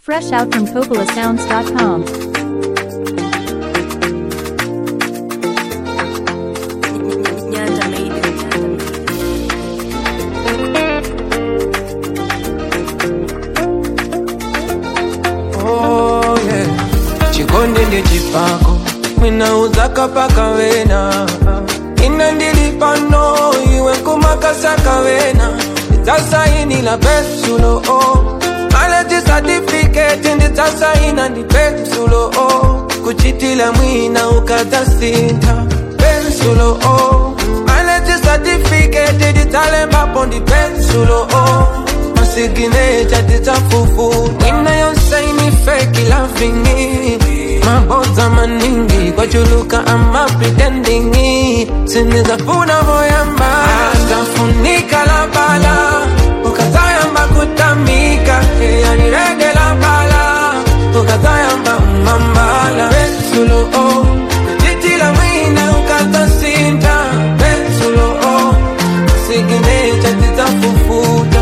Fresh out from CoppolaSounds.com. Oh yeah, chikonde ndi chipako mwina uzaka paka wena ina ndilipano iwe kumakasaka wena nditasaini la pensulo College certificate nditasaina ndi pensulo kuchitila mwina ukatasinta pensulo College certificate nditalembapo ndi pensulo signature titafufu Nina yosaini fake loving Maboza maningi Kwa chuluka ama pretending Sinizafuna moyamba Atafunika la bala Ukatayamba kutamika Yani rege la bala Ukatayamba umambala Pensulo Titi la mwina ukatasinta Pensulo signature titafufuta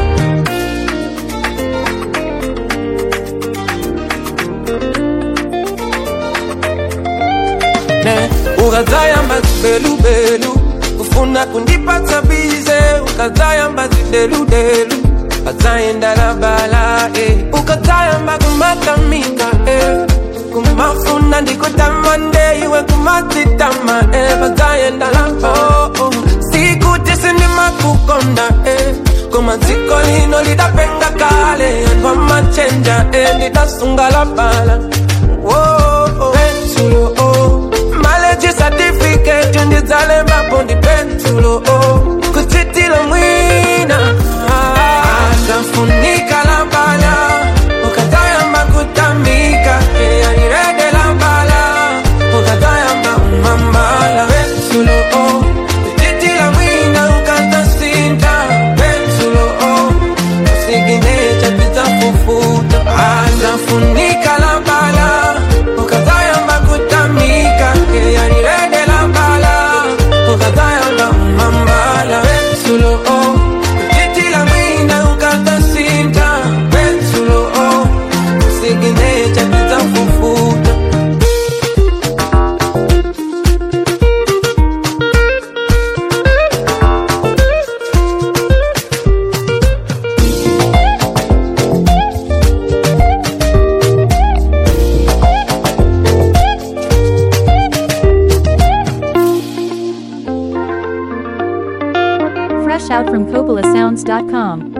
Ukazayamba zibelu belu Ufuna kundipata bize Ukazayamba zidelu delu Ukazayenda la bala Ukazayamba kumatamika Kumafuna ndikutamande Iwe kumatitama Ukazayenda la Siku tisi ni makukonda Kumaziko lino lidapenga kale Kwa machenja Nitasunga la bala Pensulo College certificate nditalembapo ndi pensulo kuchitila mwina atafunika la bala ukatayamba kutamika yani rege la bala ukatayamba umambala pensulo kuchitila mwina ukatasinta pensulo signature titafufuta atafunika la bala ukatayamba kutamika yani rege la bala ukatayamba umambala pensulo kuchitila mwina ukatasinta pensulo signature titafufuta Fresh out from CoppolaSounds.com.